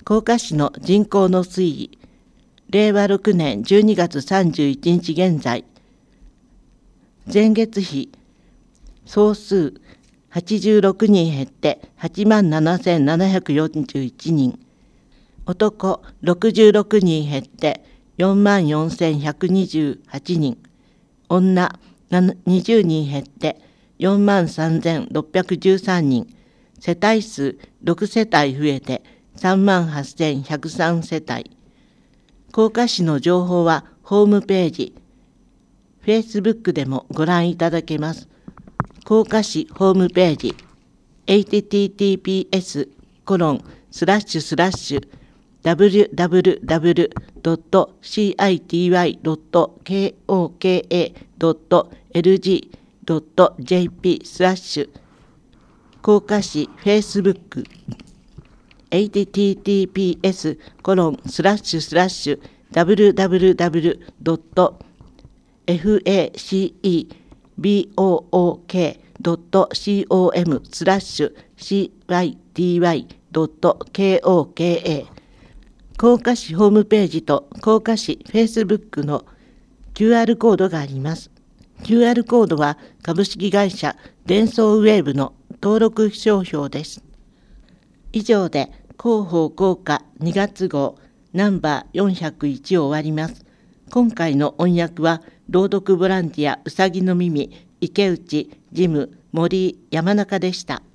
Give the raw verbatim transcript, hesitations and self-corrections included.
甲賀市の人口の推移、れいわろくねんじゅうにがつさんじゅういちにち現在、前月比、総数はちじゅうろくにん減ってはちまんななせんななひゃくよんじゅういちにん、男ろくじゅうろくにん減ってよんまんよんせんひゃくにじゅうはちにん、女にじゅうにん減ってよんまんさんぜんろっぴゃくじゅうさんにん、世帯数ろくせたい増えてさんまんはっせんひゃくさんせたい。甲賀市の情報はホームページ、Facebook でもご覧いただけます。甲賀市ホームページ、エイチティーティーピーエスコロンスラッシュスラッシュダブリューダブリューダブリュードットシーアイティーワイドットケーオーケーエードットエルジードットジェーピースラッシュ甲賀市フェイスブック エイチティーティーピーエスコロンスラッシュスラッシュダブリューダブリューダブリュードットフェイスブックドットコムスラッシュシーアイティーワイドットケーオーケーエー甲賀市ホームページと甲賀市フェイスブックの キューアール コードがあります。キューアール コードは株式会社デンソーウェーブの登録商標です。以上で広報甲賀にがつ号ナンバーよんひゃくいちを終わります。今回の音訳は朗読ボランティアうさぎの耳池内、ジム、森井、山中でした。